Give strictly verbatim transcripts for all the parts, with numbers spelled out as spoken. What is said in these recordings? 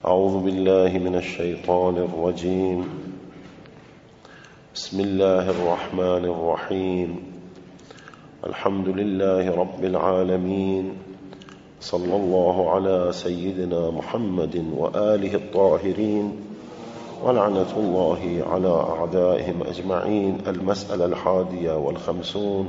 أعوذ بالله من الشيطان الرجيم. بسم الله الرحمن الرحيم. الحمد لله رب العالمين، صلى الله على سيدنا محمد وآله الطاهرين، ولعنة الله على أعدائهم أجمعين. المسألة الحادية والخمسون: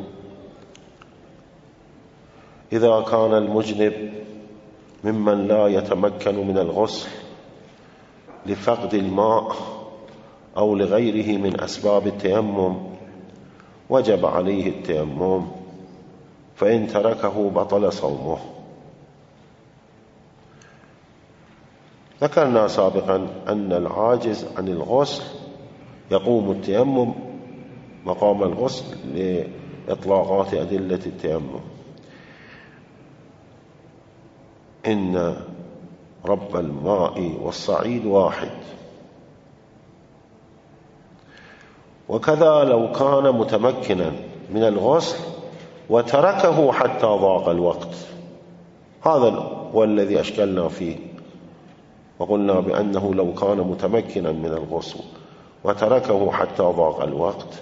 إذا كان المجنب ممن لا يتمكن من الغسل لفقد الماء أو لغيره من أسباب التيمم وجب عليه التيمم، فإن تركه بطل صومه. ذكرنا سابقا أن العاجز عن الغسل يقوم التيمم مقام الغسل لإطلاقات أدلة التيمم. إن رب الماء والصعيد واحد. وكذا لو كان متمكنا من الغسل وتركه حتى ضاق الوقت، هذا هو الذي أشكلنا فيه، وقلنا بأنه لو كان متمكنا من الغسل وتركه حتى ضاق الوقت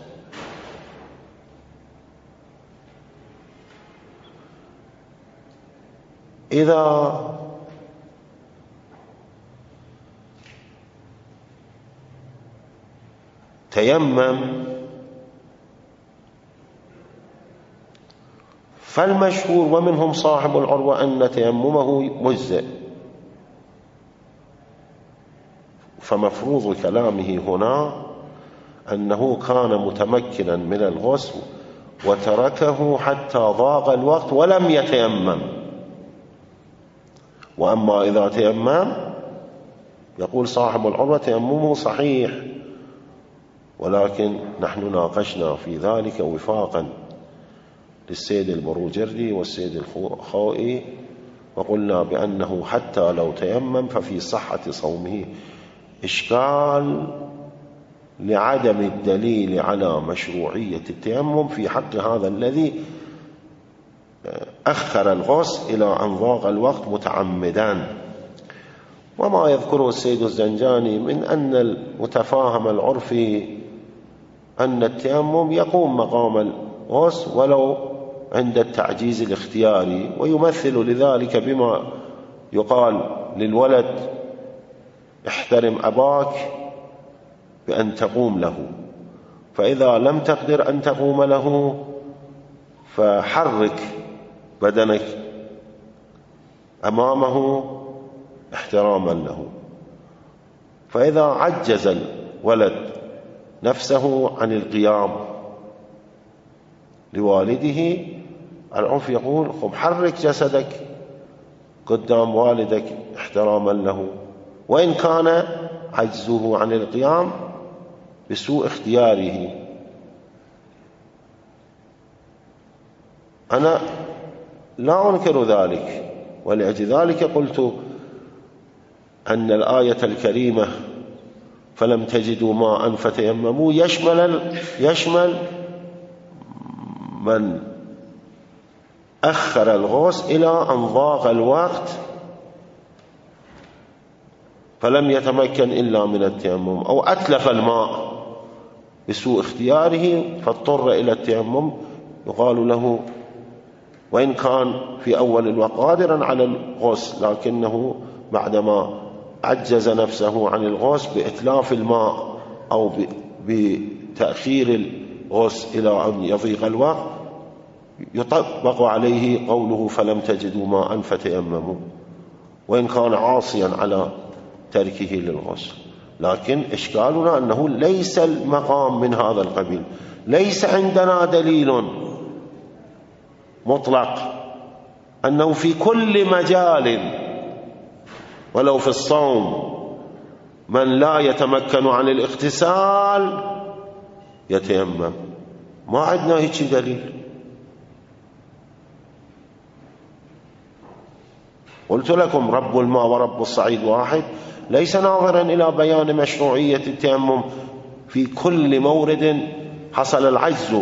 إذا تيمم فالمشهور ومنهم صاحب العروة أن تيممه مجزئ، فمفروض كلامه هنا أنه كان متمكنا من الغسل وتركه حتى ضاق الوقت ولم يتيمم. وأما إذا تيمم يقول صاحب العروة تيممه صحيح، ولكن نحن ناقشنا في ذلك وفاقا للسيد البروجردي والسيد الخوئي، وقلنا بأنه حتى لو تيمم ففي صحة صومه إشكال لعدم الدليل على مشروعية التيمم في حق هذا الذي أخر الغسل إلى أن ضاق الوقت متعمدا. وما يذكره السيد الزنجاني من أن المتفاهم العرفي أن التيمم يقوم مقام الغسل ولو عند التعجيز الاختياري، ويمثل لذلك بما يقال للولد احترم أباك بأن تقوم له، فإذا لم تقدر أن تقوم له فحرك بدنك أمامه احتراما له. فإذا عجز الولد نفسه عن القيام لوالده، العرف يقول خب حرك جسدك قدام والدك احتراما له، وإن كان عجزه عن القيام بسوء اختياره. أنا لا أنكر ذلك، ولأجل ذلك قلت أن الآية الكريمة فلم تجدوا ماء فتيمموا يشمل يشمل من أخر الغسل إلى أن ضاق الوقت فلم يتمكن إلا من التيمم، أو أتلف الماء بسوء اختياره فاضطر إلى التيمم، يقال له وإن كان في أول الوقت قادرا على الغسل لكنه بعدما عجز نفسه عن الغسل بإتلاف الماء أو بتأخير الغسل إلى أن يضيق الوقت، يطبق عليه قوله فلم تجدوا ماء فتيمموا، وإن كان عاصيا على تركه للغسل. لكن إشكالنا أنه ليس المقام من هذا القبيل، ليس عندنا دليل مطلق أنه في كل مجال ولو في الصوم من لا يتمكن عن الاغتسال يتيمم، ما عندنا هيك دليل. قلت لكم رب الماء ورب الصعيد واحد، ليس ناظرا إلى بيان مشروعية التيمم في كل مورد حصل العجز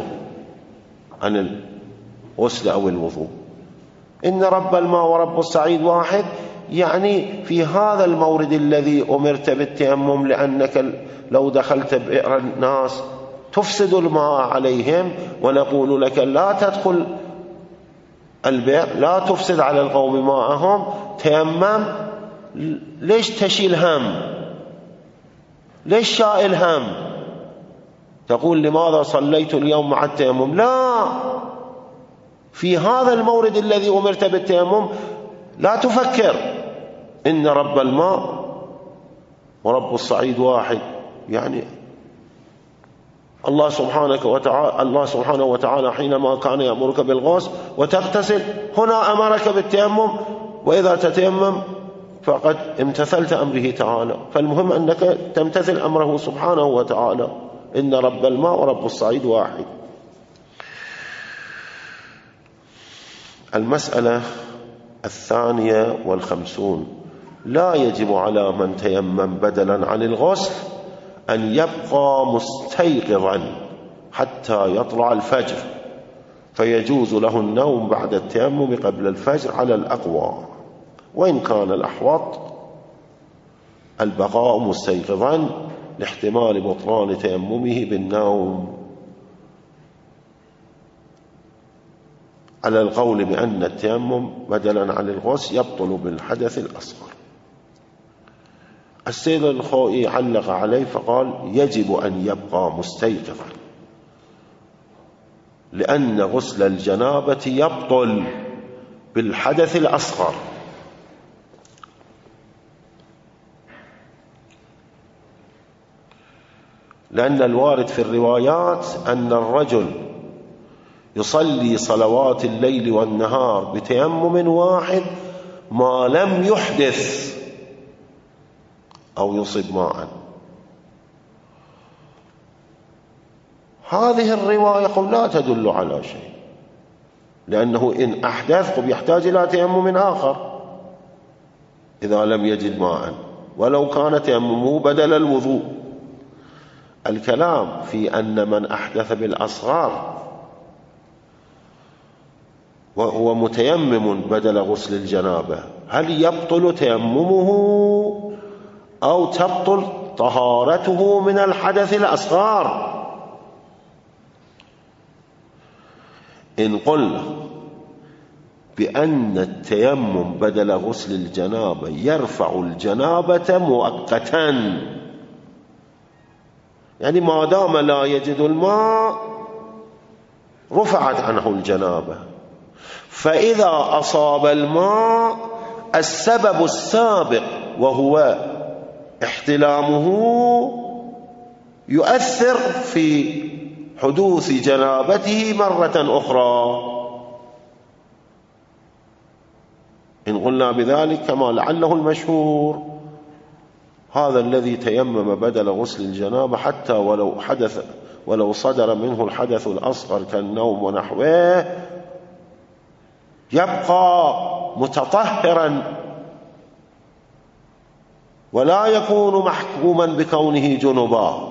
عن الغسل أو الوضوء. إن رب الماء ورب الصعيد واحد يعني في هذا المورد الذي أمرت بالتيمم، لأنك لو دخلت بئر الناس تفسد الماء عليهم، ونقول لك لا تدخل البئر، لا تفسد على القوم ماءهم، تيمم. ليش تشيل هم؟ ليش شائل هم؟ تقول لماذا صليت اليوم مع التيمم؟ لا، في هذا المورد الذي أمرت بالتيمم لا تفكر إن رب الماء ورب الصعيد واحد. يعني الله سبحانه وتعالى الله سبحانه وتعالى حينما كان يأمرك بالغسل وتغتسل، هنا أمرك بالتيمم، وإذا تتيمم فقد امتثلت أمره تعالى. فالمهم أنك تمتثل أمره سبحانه وتعالى، إن رب الماء ورب الصعيد واحد. المسألة الثانية والخمسون: لا يجب على من تيمم بدلا عن الغسل أن يبقى مستيقظا حتى يطلع الفجر، فيجوز له النوم بعد التيمم قبل الفجر على الأقوى، وإن كان الأحوط البقاء مستيقظا لاحتمال بطلان تيممه بالنوم، على القول بأن التيمم بدلا عن الغسل يبطل بالحدث الأصغر. السيد الخوئي علق عليه فقال: يجب أن يبقى مستيقظا، لأن غسل الجنابة يبطل بالحدث الأصغر. لأن الوارد في الروايات أن الرجل يصلي صلوات الليل والنهار بتيمم واحد ما لم يحدث أو يصب ماء. هذه الرواية قل لا تدل على شيء، لأنه إن أحدث قد يحتاج إلى تيمم آخر إذا لم يجد ماء، ولو كان تيممه بدل الوضوء. الكلام في أن من أحدث بالأصغر وهو متيمم بدل غسل الجنابة، هل يبطل تيممه أو تبطل طهارته من الحدث الأصغر؟ إن قلنا بأن التيمم بدل غسل الجنابة يرفع الجنابة مؤقتا، يعني ما دام لا يجد الماء رفعت عنه الجنابة، فإذا أصاب الماء السبب السابق وهو احتلامه يؤثر في حدوث جنابته مرة أخرى. إن قلنا بذلك كما لعله المشهور، هذا الذي تيمم بدل غسل الجنابة حتى ولو حدث ولو صدر منه الحدث الأصغر كالنوم ونحوه يبقى متطهرا ولا يكون محكوما بكونه جنبا،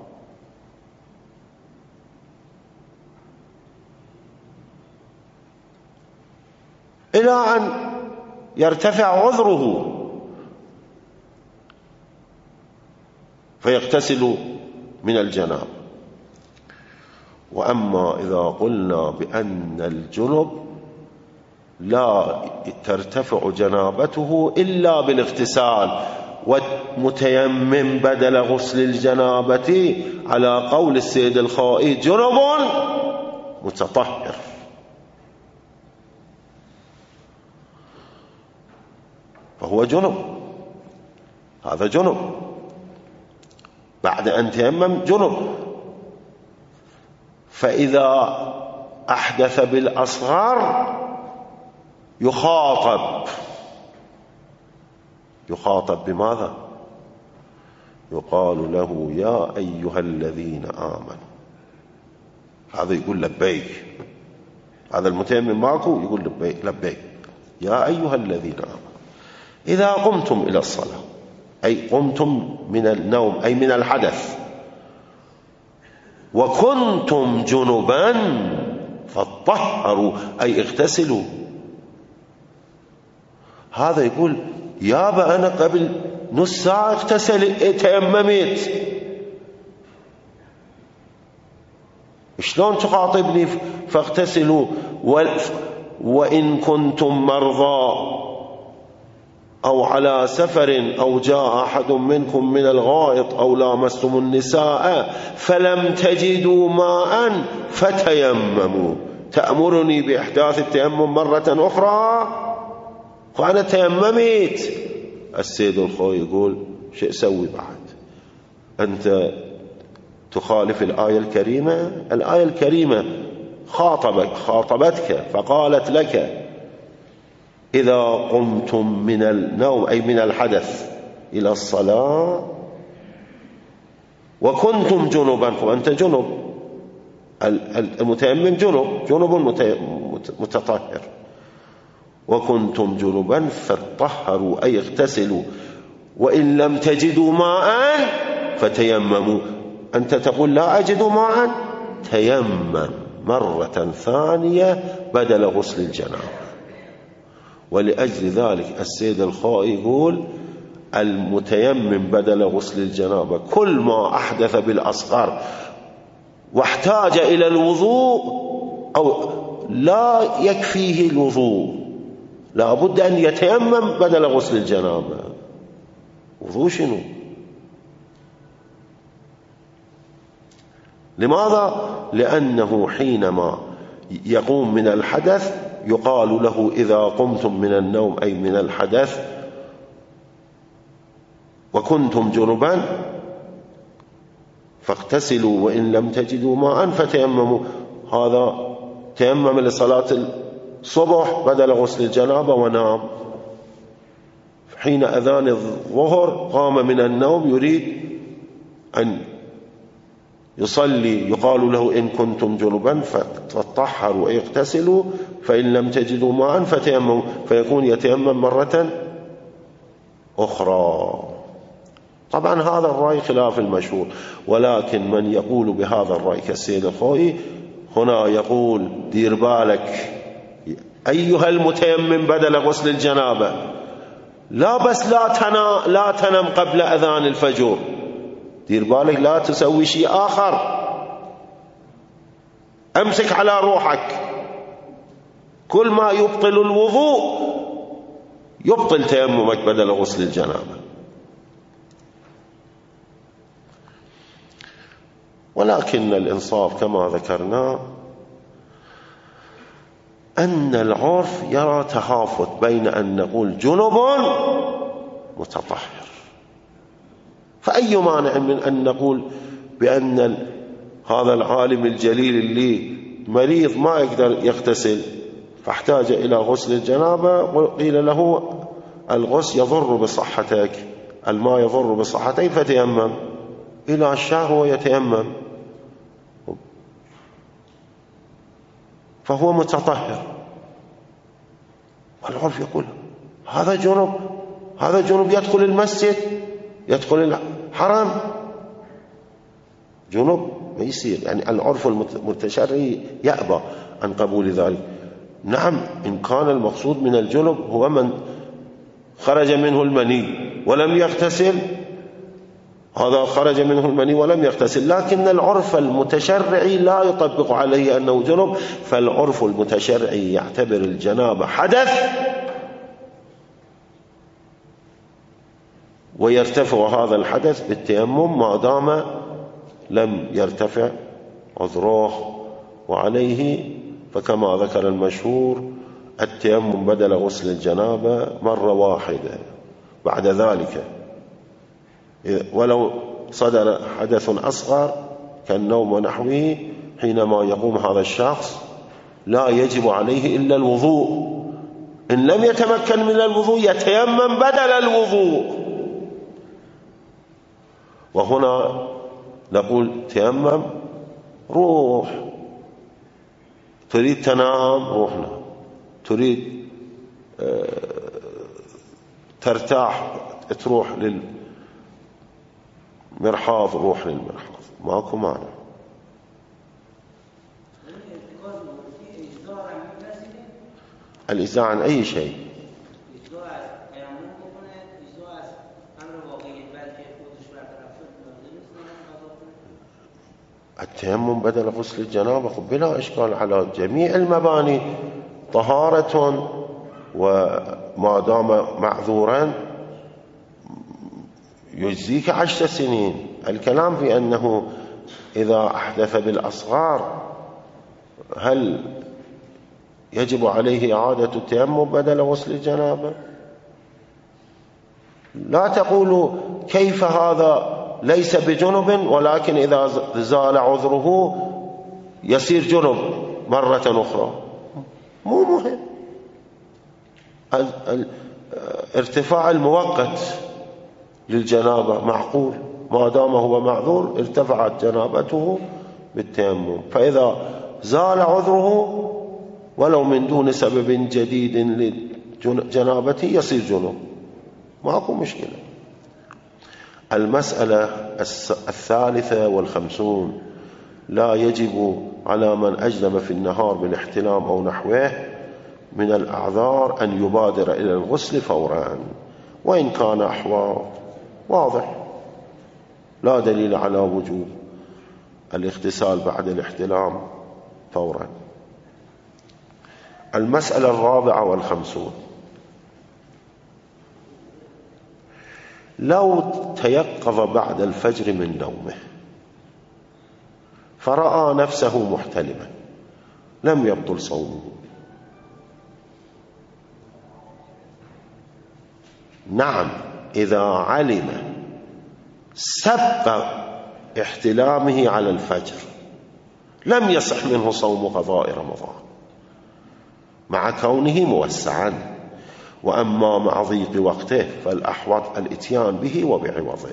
إلى أن يرتفع عذره فيغتسل من الجنابة. وأما إذا قلنا بأن الجنب لا ترتفع جنابته إلا بالاغتسال، والمتيمم بدل غسل الجنابة على قول السيد الخوئي جنب متطهر، فهو جنب، هذا جنب بعد أن تيمم جنب. فإذا أحدث بالأصغر يخاطب يخاطب بماذا؟ يقال له يا أيها الذين آمنوا، هذا يقول لبيك، هذا المتيمم ماكو يقول لبيك, لبيك يا أيها الذين آمنوا إذا قمتم إلى الصلاة، أي قمتم من النوم أي من الحدث، وكنتم جنبا فاطهروا أي اغتسلوا. هذا يقول يابا أنا قبل نص ساعة اغتسل تيممت، شلون تخاطبني فاغتسلوا وإن كنتم مرضى أو على سفر أو جاء أحد منكم من الغائط أو لامستم النساء فلم تجدوا ماء فتيمموا. تأمرني بإحداث التيمم مرة أخرى وأنا تيممت. السيد الخوي يقول شو أسوي بعد؟ أنت تخالف الآية الكريمة. الآية الكريمة خاطبك خاطبتك فقالت لك إذا قمتم من النوم أي من الحدث إلى الصلاة وكنتم جنبا، وأنت جنب، المتيمم جنب، جنب متطهر، وكنتم جنبا فاتطهروا أي اغتسلوا وإن لم تجدوا ماء فتيمموا. أنت تقول لا أجد ماء، تيمم مرة ثانية بدل غسل الجنابة. ولأجل ذلك السيد الخوئي يقول المتيمم بدل غسل الجنابة كل ما أحدث بالأصغر واحتاج إلى الوضوء أو لا يكفيه الوضوء، لا بد أن يتيمم بدل غسل الجنابة. وضوء شنو؟ لماذا؟ لأنه حينما يقوم من الحدث يقال له إذا قمتم من النوم أي من الحدث وكنتم جنبا فاغتسلوا وإن لم تجدوا ماء فتيمموا. هذا تيمم لصلاة الصبح بدل غسل الجنابة ونام. حين أذان الظهر قام من النوم يريد أن يصلي، يقال له إن كنتم جنبا فتطهروا أي اغتسلوا فإن لم تجدوا ماء فتيمموا، فيكون يتيمم مرة أخرى. طبعا هذا الرأي خلاف المشهور، ولكن من يقول بهذا الرأي كالسيد الخوئي هنا يقول دير بالك أيها المتيمم بدل غسل الجنابة، لا بس لا تنام, لا تنم قبل أذان الفجر، دير بالك لا تسوي شيء آخر، أمسك على روحك. كل ما يبطل الوضوء يبطل تيممك بدل غسل الجنابة. ولكن الإنصاف كما ذكرنا أن العرف يرى تهافت بين أن نقول جنب متطهر، فأي مانع من أن نقول بأن هذا العالم الجليل اللي مريض ما يقدر يغتسل فاحتاج إلى غسل الجنابة وقيل له الغسل يضر بصحتك، الماء يضر بصحتك فتيمم، إلى الشهر هو يتيمم فهو متطهر. والعرف يقول هذا جنب، هذا جنب يدخل المسجد يدخل الحرم، جنب ما يصير. يعني العرف المتشرعي يأبى عن قبول ذلك. نعم إن كان المقصود من الجنب هو من خرج منه المني ولم يغتسل، هذا خرج منه المني ولم يغتسل، لكن العرف المتشرعي لا يطبق عليه أنه جنب، فالعرف المتشرعي يعتبر الجنابة حدث ويرتفع هذا الحدث بالتيمم ما دام لم يرتفع عذره، وعليه فكما ذكر المشهور التيمم بدل غسل الجنابة مرة واحدة. بعد ذلك ولو صدر حدث أصغر كالنوم ونحوه حينما يقوم هذا الشخص لا يجب عليه إلا الوضوء، إن لم يتمكن من الوضوء يتيمم بدل الوضوء. وهنا نقول تيمم، روح تريد تنام روح نام، تريد ترتاح تروح للمرحاض روح للمرحاض، ماكو معنى. الإجزاء عن أي شيء؟ التيمم بدل غسل الجنابة بلا إشكال على جميع المباني طهارة، وما دام معذورا يجزيك عشر سنين. الكلام في أنه إذا أحدث بالأصغار هل يجب عليه إعادة التيمم بدل غسل الجنابة؟ لا تقولوا كيف هذا ليس بجنب ولكن إذا زال عذره يصير جنب مرة أخرى. مو مهم، ارتفاع المؤقت للجنابة معقول، ما دام هو معذور ارتفعت جنابته بالتيمم. فإذا زال عذره ولو من دون سبب جديد لجنابته يصير جنب، ماكو مشكلة. المسألة الثالثة والخمسون: لا يجب على من أجنب في النهار بالاحتلام أو نحوه من الأعذار أن يبادر إلى الغسل فورا وإن كان أحواض. واضح، لا دليل على وجوب الاغتسال بعد الاحتلام فورا. المسألة الرابعة والخمسون: لو تيقظ بعد الفجر من نومه فرأى نفسه محتلما لم يبطل صومه. نعم، إذا علم سبق احتلامه على الفجر لم يصح منه صوم قضاء رمضان مع كونه موسعا، وأما مع ضيق وقته فالأحوط الإتيان به وبعوضه.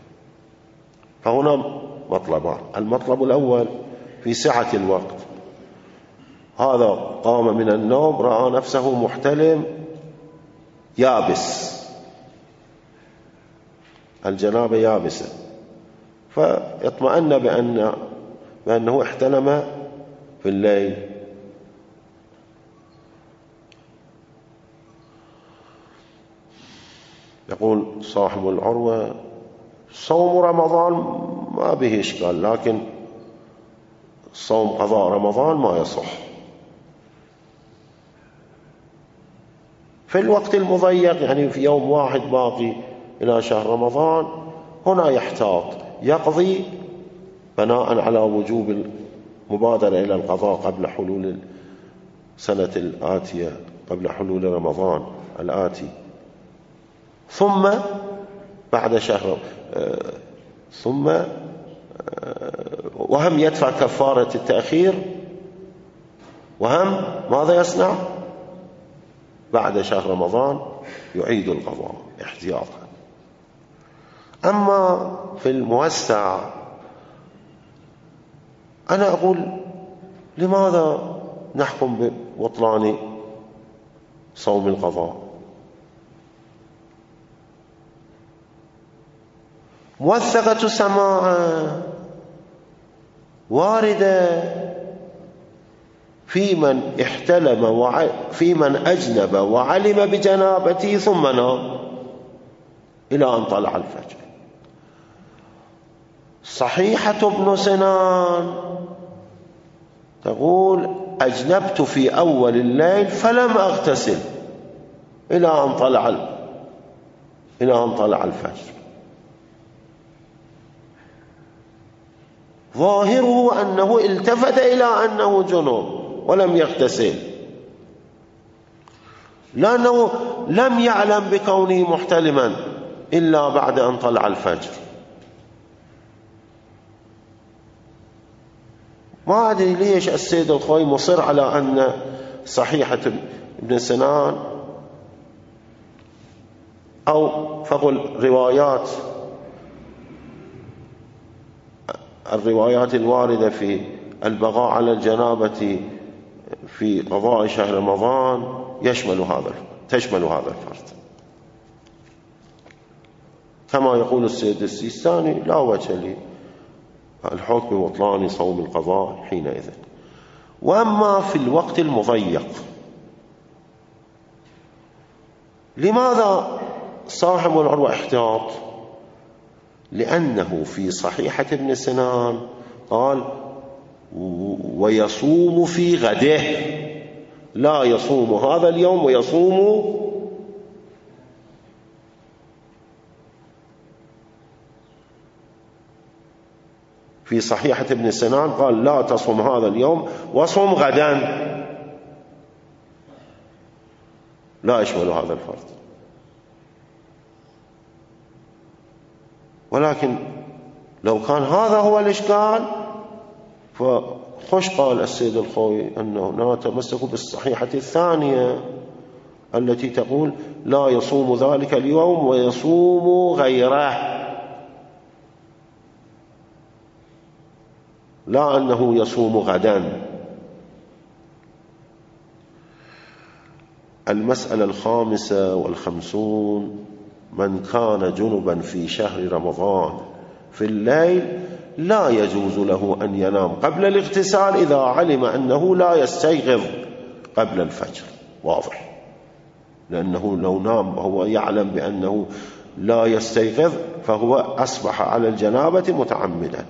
فهنا مطلبان: المطلب الأول في سعة الوقت، هذا قام من النوم رأى نفسه محتلم يابس، الجنابة يابسة، فيطمئن بأن بأنه احتلم في الليل. يقول صاحب العروة: صوم رمضان ما به إشكال، لكن صوم قضاء رمضان ما يصح. في الوقت المضيق، يعني في يوم واحد باقي إلى شهر رمضان، هنا يحتاط يقضي بناء على وجوب المبادرة إلى القضاء قبل حلول السنة الآتية، قبل حلول رمضان الآتي، ثم بعد شهر ثم وهم يدفع كفارة التأخير، وهم ماذا يصنع؟ بعد شهر رمضان يعيد القضاء احتياطا. أما في الموسع أنا أقول لماذا نحكم ببطلان صوم القضاء؟ موثقة سماعا واردة في من احتلم وع... في من أجنب وعلم بجنابته ثم نام إلى أن طلع الفجر. صحيحة ابن سنان تقول: أجنبت في أول الليل فلم أغتسل إلى أن طلع إلى أن طلع الفجر. ظاهره أنه التفت إلى أنه جنوب ولم يغتسل، لأنه لم يعلم بكونه محتلما إلا بعد أن طلع الفجر. ما أدري ليش السيد الخوي مصر على أن صحيحة ابن سنان أو فقل روايات الروايات الواردة في البقاء على الجنابة في قضاء شهر رمضان يشمل هذا تشمل هذا الفرد، كما يقول السيد السيستاني: لا وجه لي الحكم ببطلان صوم القضاء حينئذ. وأما في الوقت المضيق، لماذا صاحب العروة احتاط؟ لأنه في صحيحة ابن سنان قال ويصوم في غده، لا يصوم هذا اليوم ويصوم في صحيحة ابن سنان قال لا تصوم هذا اليوم وصوم غدا، لا يشمل هذا الفرض. ولكن لو كان هذا هو الإشكال فخش قال السيد الخوي أنه نتمسك بالصحيحة الثانية التي تقول لا يصوم ذلك اليوم ويصوم غيره، لا أنه يصوم غدا. المسألة الخامسة والخمسون: من كان جنبا في شهر رمضان في الليل لا يجوز له أن ينام قبل الاغتسال إذا علم أنه لا يستيقظ قبل الفجر. واضح، لأنه لو نام وهو يعلم بأنه لا يستيقظ فهو أصبح على الجنابة متعمدا.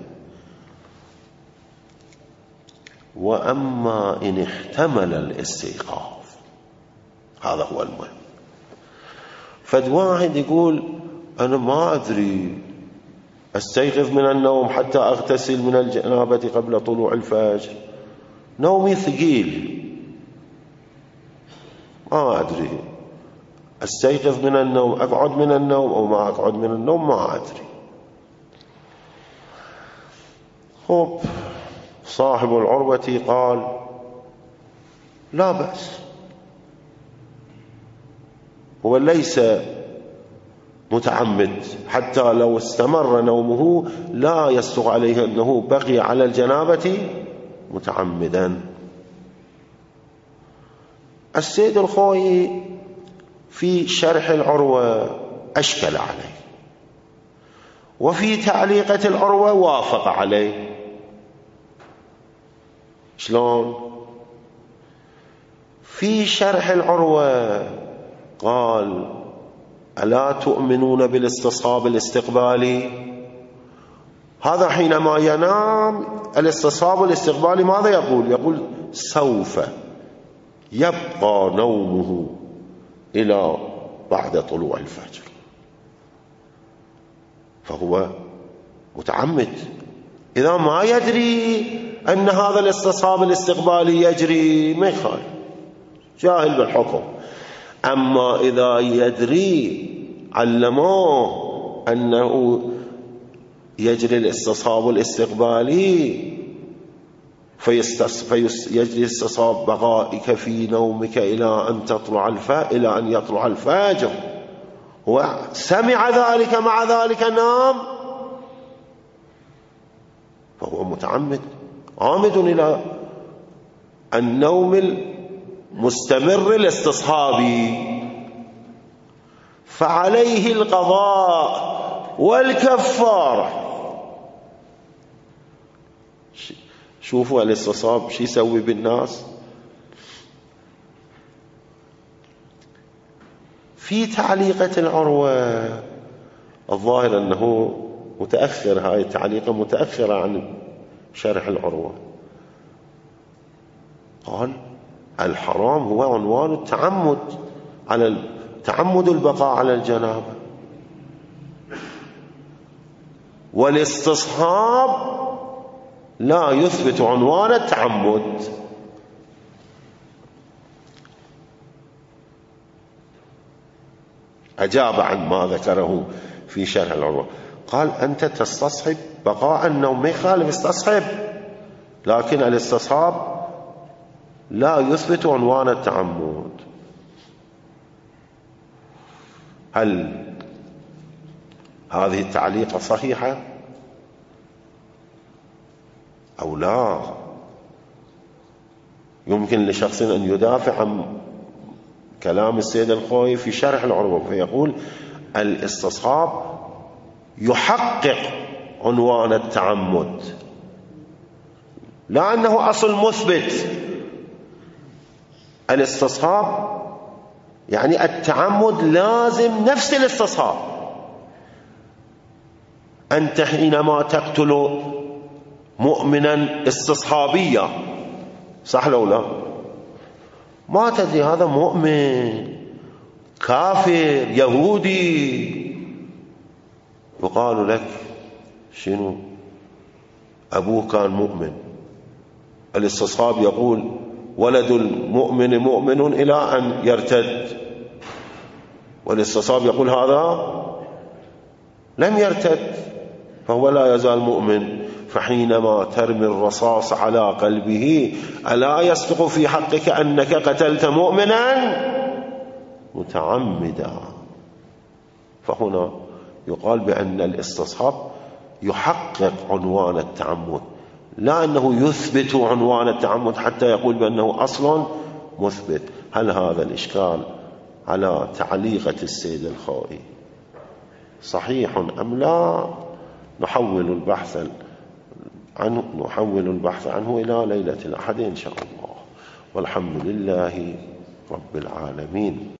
وأما إن احتمل الاستيقاظ، هذا هو المهم. فد واحد يقول أنا ما أدري أستيقظ من النوم حتى أغتسل من الجنابة قبل طلوع الفجر، نومي ثقيل، ما أدري أستيقظ من النوم، أقعد من النوم أو ما أقعد من النوم، ما أدري. خب صاحب العروة قال لا بأس، هو ليس متعمد، حتى لو استمر نومه لا يصدق عليه أنه بقي على الجنابة متعمدا. السيد الخوي في شرح العروة أشكل عليه، وفي تعليقة العروة وافق عليه. شلون؟ في شرح العروة قال ألا تؤمنون بالاستصحاب الاستقبالي؟ هذا حينما ينام الاستصحاب الاستقبالي ماذا يقول؟ يقول سوف يبقى نومه إلى بعد طلوع الفجر، فهو متعمد. إذا ما يدري أن هذا الاستصحاب الاستقبالي يجري ما يخالف، جاهل بالحكم. أما إذا يدري علموه أنه يجري الاستصحاب الاستقبالي فيجري استصحاب بقائك في نومك إلى أن تطلع الفجر، إلى أن يطلع الفجر، هو سمع ذلك مع ذلك نام، فهو متعمد عامد إلى النوم المستمر الاستصحابي، فعليه القضاء والكفارة. شوفوا الاستصحاب شو يسوي بالناس. في تعليقة العروة الظاهر أنه متأخر، هاي التعليقة متأخرة عن شرح العروة، قال الحرام هو عنوان التعمد، على تعمد البقاء على الجنابة، والاستصحاب لا يثبت عنوان التعمد. أجاب عن ما ذكره في شرح العروة، قال أنت تستصحب بقاء النوم، ما يخالف استصحب، لكن الاستصحاب لا يثبت عنوان التعمد. هل هذه التعليقة صحيحة أو لا؟ يمكن لشخص أن يدافع عن كلام السيد الخوي في شرح العروة فيقول الاستصحاب يحقق عنوان التعمد، لا أنه أصل مثبت. الاستصحاب يعني التعمد لازم نفس الاستصحاب. أنت حينما تقتل مؤمنا استصحابيا، صح لو لا؟ ما تدري هذا مؤمن كافر يهودي، يقال لك شنو؟ أبوه كان مؤمن. الاستصحاب يقول ولد المؤمن مؤمن إلى أن يرتد، والاستصحاب يقول هذا لم يرتد فهو لا يزال مؤمن. فحينما ترمي الرصاص على قلبه ألا يصدق في حقك أنك قتلت مؤمنا متعمدا؟ فهنا يقال بأن الاستصحاب يحقق عنوان التعمد، لا أنه يثبت عنوان التعمد حتى يقول بأنه أصل مثبت. هل هذا الإشكال على تعليقة السيد الخوئي صحيح أم لا؟ نحول البحث عنه نحول البحث عنه إلى ليلة الأحد إن شاء الله، والحمد لله رب العالمين.